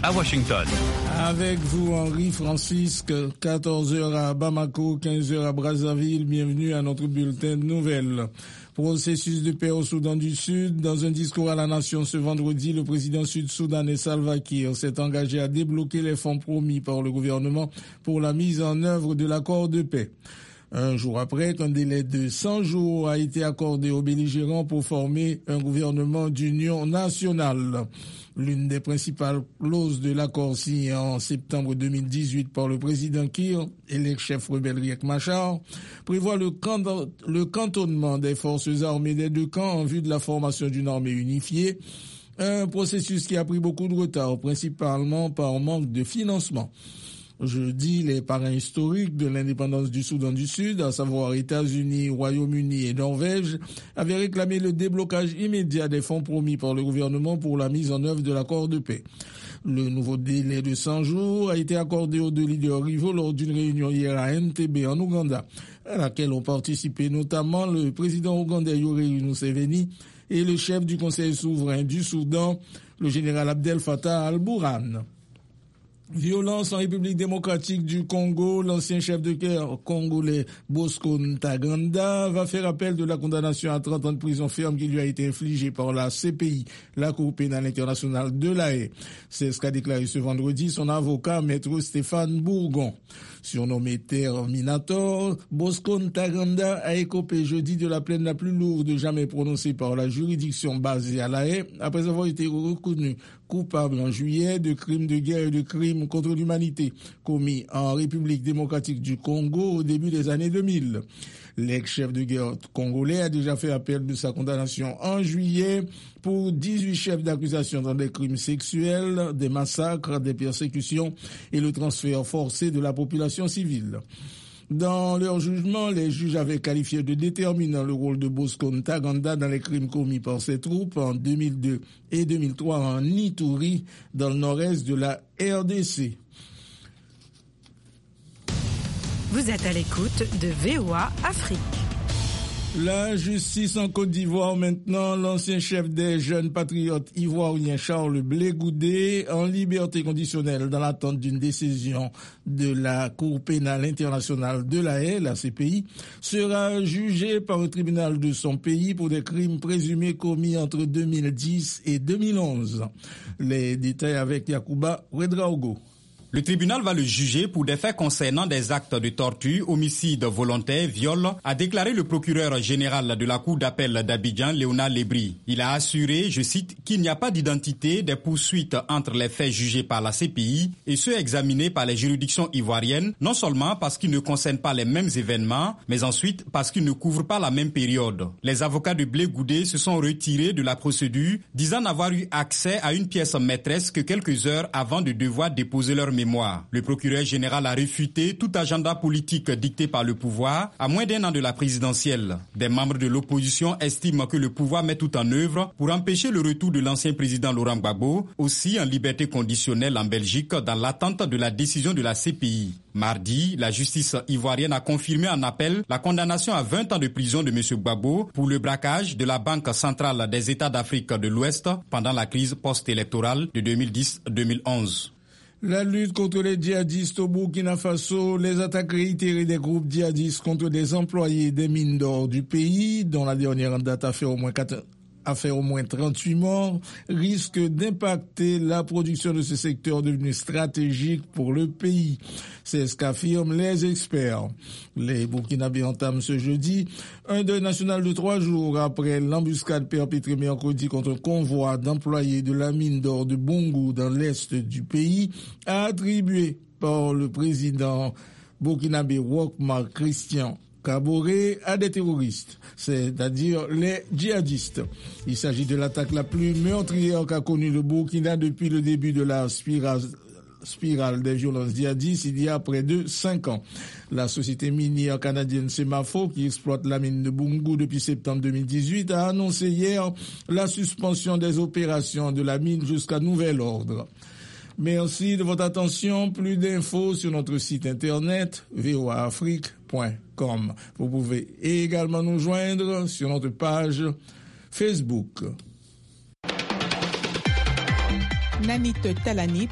à Washington. Avec vous, Henri Francisque, 14h à Bamako, 15h à Brazzaville. Bienvenue à notre bulletin de nouvelles. Processus de paix au Soudan du Sud. Dans un discours à la nation ce vendredi, le président sud-soudanais Salva Kiir s'est engagé à débloquer les fonds promis par le gouvernement pour la mise en œuvre de l'accord de paix. Un jour après qu'un délai de 100 jours a été accordé aux belligérants pour former un gouvernement d'union nationale. L'une des principales clauses de l'accord signé en septembre 2018 par le président Kiir et l'ex-chef rebelle Riek Machar prévoit le cantonnement des forces armées des deux camps en vue de la formation d'une armée unifiée, un processus qui a pris beaucoup de retard, principalement par manque de financement. Jeudi, les parrains historiques de l'indépendance du Soudan du Sud, à savoir États-Unis, Royaume-Uni et Norvège, avaient réclamé le déblocage immédiat des fonds promis par le gouvernement pour la mise en œuvre de l'accord de paix. Le nouveau délai de 100 jours a été accordé aux deux leaders rivaux lors d'une réunion hier à Entebbe en Ouganda, à laquelle ont participé notamment le président ougandais Yoweri Museveni et le chef du Conseil souverain du Soudan, le général Abdel Fattah al-Burhan. Violence en République démocratique du Congo, l'ancien chef de guerre congolais Bosco Ntaganda va faire appel de la condamnation à 30 ans de prison ferme qui lui a été infligée par la CPI, la Cour pénale internationale de l'Haye. C'est ce qu'a déclaré ce vendredi son avocat, maître Stéphane Bourgon. Surnommé Terminator, Bosco Ntaganda a écopé jeudi de la peine la plus lourde jamais prononcée par la juridiction basée à l'Haye, après avoir été reconnu coupable en juillet de crimes de guerre et de crimes contre l'humanité commis en République démocratique du Congo au début des années 2000. L'ex-chef de guerre congolais a déjà fait appel de sa condamnation en juillet pour 18 chefs d'accusation dans des crimes sexuels, des massacres, des persécutions et le transfert forcé de la population civile. Dans leur jugement, les juges avaient qualifié de déterminant le rôle de Bosco Ntaganda dans les crimes commis par ses troupes en 2002 et 2003 en Ituri, dans le nord-est de la RDC. Vous êtes à l'écoute de VOA Afrique. La justice en Côte d'Ivoire maintenant, l'ancien chef des jeunes patriotes ivoiriens Charles Blé Goudé en liberté conditionnelle dans l'attente d'une décision de la Cour pénale internationale de l'Haye, la CPI, sera jugé par un tribunal de son pays pour des crimes présumés commis entre 2010 et 2011. Les détails avec Yacouba Ouedraogo. Le tribunal va le juger pour des faits concernant des actes de torture, homicide volontaire, viol, a déclaré le procureur général de la Cour d'appel d'Abidjan, Léonard Lebri. Il a assuré, je cite, qu'il n'y a pas d'identité des poursuites entre les faits jugés par la CPI et ceux examinés par les juridictions ivoiriennes, non seulement parce qu'ils ne concernent pas les mêmes événements, mais ensuite parce qu'ils ne couvrent pas la même période. Les avocats de Blé Goudé se sont retirés de la procédure, disant n'avoir eu accès à une pièce maîtresse que quelques heures avant de devoir déposer leur mémoire. Le procureur général a réfuté tout agenda politique dicté par le pouvoir à moins d'un an de la présidentielle. Des membres de l'opposition estiment que le pouvoir met tout en œuvre pour empêcher le retour de l'ancien président Laurent Gbagbo, aussi en liberté conditionnelle en Belgique dans l'attente de la décision de la CPI. Mardi, la justice ivoirienne a confirmé en appel la condamnation à 20 ans de prison de M. Gbagbo pour le braquage de la Banque centrale des États d'Afrique de l'Ouest pendant la crise post-électorale de 2010-2011. La lutte contre les djihadistes au Burkina Faso, les attaques réitérées des groupes djihadistes contre des employés des mines d'or du pays, dont la dernière en date a fait au moins 38 morts, risque d'impacter la production de ce secteur devenu stratégique pour le pays. C'est ce qu'affirment les experts. Les Burkinabés entament ce jeudi un deuil national de 3 jours après l'embuscade perpétrée mercredi contre un convoi d'employés de la mine d'or de Bongo dans l'est du pays, attribué par le président burkinabé Roch-Marc Christian Kaboré à des terroristes, c'est-à-dire les djihadistes. Il s'agit de l'attaque la plus meurtrière qu'a connue le Burkina depuis le début de la spirale des violences djihadistes il y a près de 5 ans. La société minière canadienne Semafo, qui exploite la mine de Boungou depuis septembre 2018, a annoncé hier la suspension des opérations de la mine jusqu'à nouvel ordre. Merci de votre attention. Plus d'infos sur notre site internet voaafrique.com. Vous pouvez également nous joindre sur notre page Facebook. Nanit Talani